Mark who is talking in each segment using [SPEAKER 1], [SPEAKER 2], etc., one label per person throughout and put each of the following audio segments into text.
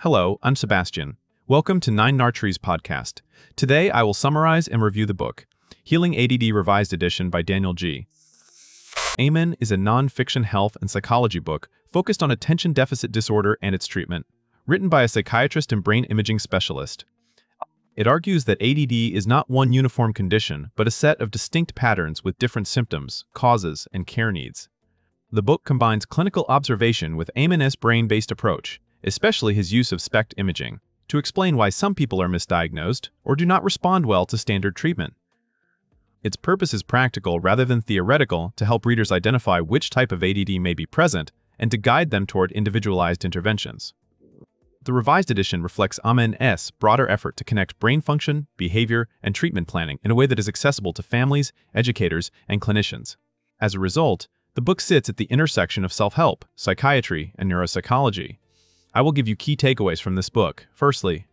[SPEAKER 1] Hello, I'm Sebastian. Welcome to 9nartrees podcast. Today I will summarize and review the book, Healing ADD Revised Edition by Daniel G. Amen is a non-fiction health and psychology book focused on attention deficit disorder and its treatment, written by a psychiatrist and brain imaging specialist. It argues that ADD is not one uniform condition, but a set of distinct patterns with different symptoms, causes, and care needs. The book combines clinical observation with Amen's brain-based approach, especially his use of SPECT imaging, to explain why some people are misdiagnosed or do not respond well to standard treatment. Its purpose is practical rather than theoretical to help readers identify which type of ADD may be present and to guide them toward individualized interventions. The revised edition reflects Amen's broader effort to connect brain function, behavior, and treatment planning in a way that is accessible to families, educators, and clinicians. As a result, the book sits at the intersection of self-help, psychiatry, and neuropsychology. I will give you key takeaways from this book. Firstly,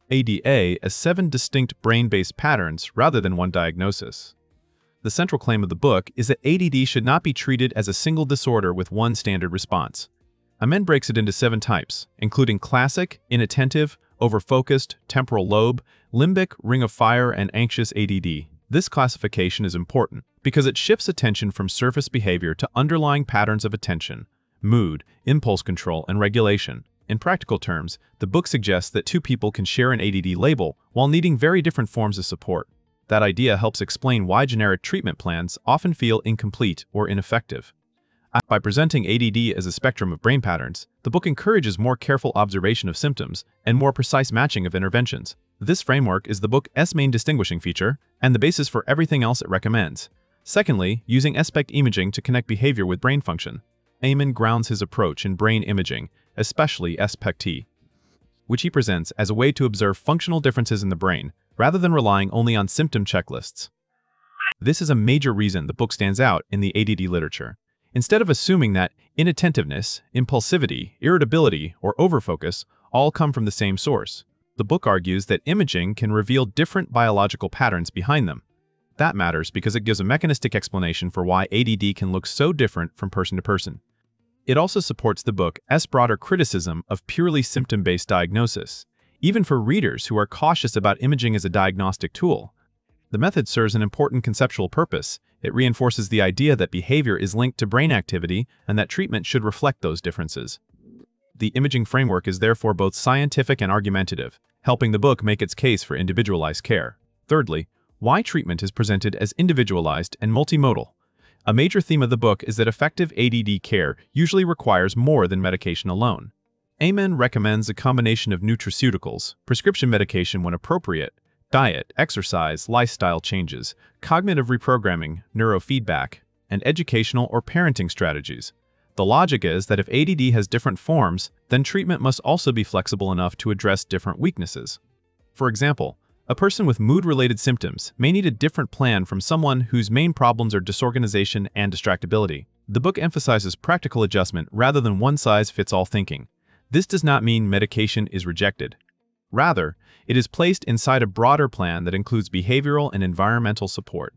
[SPEAKER 1] ADA as 7 distinct brain-based patterns rather than one diagnosis. The central claim of the book is that ADD should not be treated as a single disorder with one standard response. Amen breaks it into 7 types, including classic, inattentive, overfocused, temporal lobe, limbic, ring of fire, and anxious ADD. This classification is important because it shifts attention from surface behavior to underlying patterns of attention, mood, impulse control, and regulation. In practical terms, the book suggests that 2 people can share an ADD label while needing very different forms of support. That idea helps explain why generic treatment plans often feel incomplete or ineffective. By presenting ADD as a spectrum of brain patterns, the book encourages more careful observation of symptoms and more precise matching of interventions. This framework is the book's main distinguishing feature and the basis for everything else it recommends. Secondly, using SPECT imaging to connect behavior with brain function. Amen grounds his approach in brain imaging, especially SPECT, which he presents as a way to observe functional differences in the brain, rather than relying only on symptom checklists. This is a major reason the book stands out in the ADD literature. Instead of assuming that inattentiveness, impulsivity, irritability, or overfocus all come from the same source, the book argues that imaging can reveal different biological patterns behind them. That matters because it gives a mechanistic explanation for why ADD can look so different from person to person. It also supports the book's broader criticism of purely symptom-based diagnosis, even for readers who are cautious about imaging as a diagnostic tool. The method serves an important conceptual purpose. It reinforces the idea that behavior is linked to brain activity and that treatment should reflect those differences. The imaging framework is therefore both scientific and argumentative, helping the book make its case for individualized care. Thirdly, why treatment is presented as individualized and multimodal. A major theme of the book is that effective ADD care usually requires more than medication alone. Amen recommends a combination of nutraceuticals, prescription medication when appropriate, diet, exercise, lifestyle changes, cognitive reprogramming, neurofeedback, and educational or parenting strategies. The logic is that if ADD has different forms, then treatment must also be flexible enough to address different weaknesses. For example, a person with mood-related symptoms may need a different plan from someone whose main problems are disorganization and distractibility. The book emphasizes practical adjustment rather than one-size-fits-all thinking. This does not mean medication is rejected. Rather, it is placed inside a broader plan that includes behavioral and environmental support.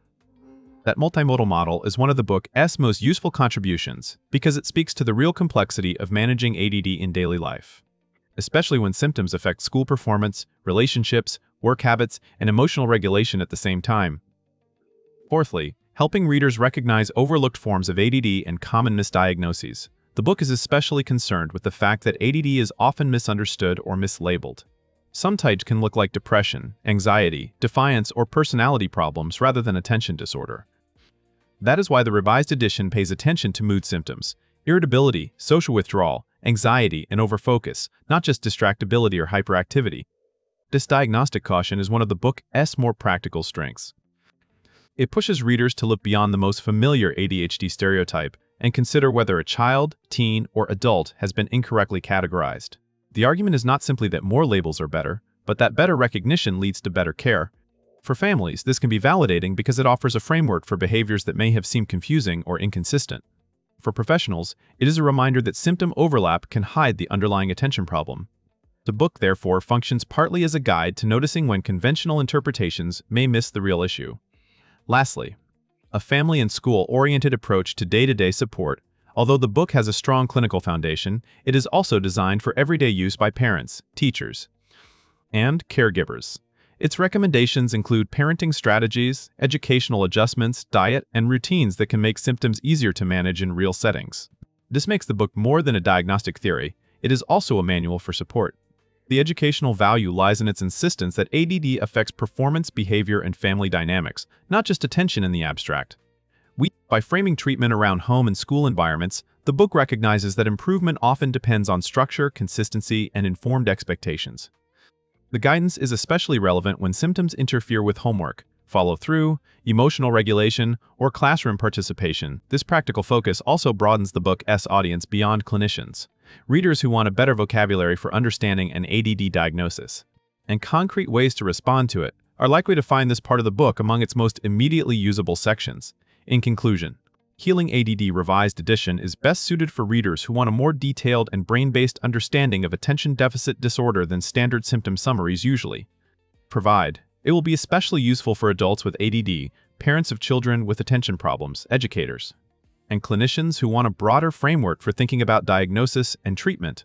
[SPEAKER 1] That multimodal model is one of the book's most useful contributions because it speaks to the real complexity of managing ADD in daily life, especially when symptoms affect school performance, relationships, work habits, and emotional regulation at the same time. Fourthly, helping readers recognize overlooked forms of ADD and common misdiagnoses. The book is especially concerned with the fact that ADD is often misunderstood or mislabeled. Some types can look like depression, anxiety, defiance, or personality problems rather than attention disorder. That is why the revised edition pays attention to mood symptoms, irritability, social withdrawal, anxiety, and overfocus, not just distractibility or hyperactivity. This diagnostic caution is one of the book's more practical strengths. It pushes readers to look beyond the most familiar ADHD stereotype and consider whether a child, teen, or adult has been incorrectly categorized. The argument is not simply that more labels are better, but that better recognition leads to better care. For families, this can be validating because it offers a framework for behaviors that may have seemed confusing or inconsistent. For professionals, it is a reminder that symptom overlap can hide the underlying attention problem. The book, therefore, functions partly as a guide to noticing when conventional interpretations may miss the real issue. Lastly, a family and school-oriented approach to day-to-day support Although the book has a strong clinical foundation, it is also designed for everyday use by parents, teachers, and caregivers. Its recommendations include parenting strategies, educational adjustments, diet, and routines that can make symptoms easier to manage in real settings. This makes the book more than a diagnostic theory. It is also a manual for support. The educational value lies in its insistence that ADD affects performance, behavior, and family dynamics, not just attention in the abstract. By framing treatment around home and school environments, the book recognizes that improvement often depends on structure, consistency, and informed expectations. The guidance is especially relevant when symptoms interfere with homework, follow-through, emotional regulation, or classroom participation. This practical focus also broadens the book's audience beyond clinicians, readers who want a better vocabulary for understanding an ADD diagnosis, and concrete ways to respond to it are likely to find this part of the book among its most immediately usable sections. In conclusion, Healing ADD Revised Edition is best suited for readers who want a more detailed and brain-based understanding of attention deficit disorder than standard symptom summaries usually provide. It will be especially useful for adults with ADD, parents of children with attention problems, educators, and clinicians who want a broader framework for thinking about diagnosis and treatment.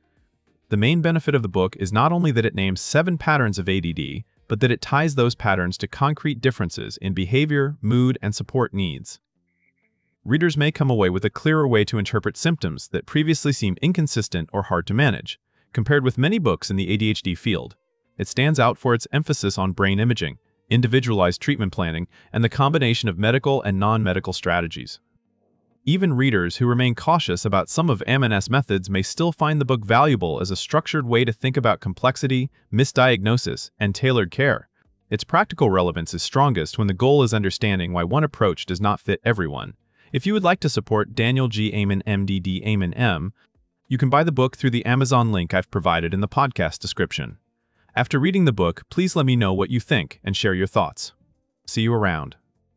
[SPEAKER 1] The main benefit of the book is not only that it names 7 patterns of ADD, but that it ties those patterns to concrete differences in behavior, mood, and support needs. Readers may come away with a clearer way to interpret symptoms that previously seemed inconsistent or hard to manage. Compared with many books in the ADHD field, it stands out for its emphasis on brain imaging, individualized treatment planning, and the combination of medical and non-medical strategies. Even readers who remain cautious about some of M&S methods may still find the book valuable as a structured way to think about complexity, misdiagnosis, and tailored care. Its practical relevance is strongest when the goal is understanding why one approach does not fit everyone. If you would like to support Daniel G. Amen, MD, Amen, M, you can buy the book through the Amazon link I've provided in the podcast description. After reading the book, please let me know what you think and share your thoughts. See you around.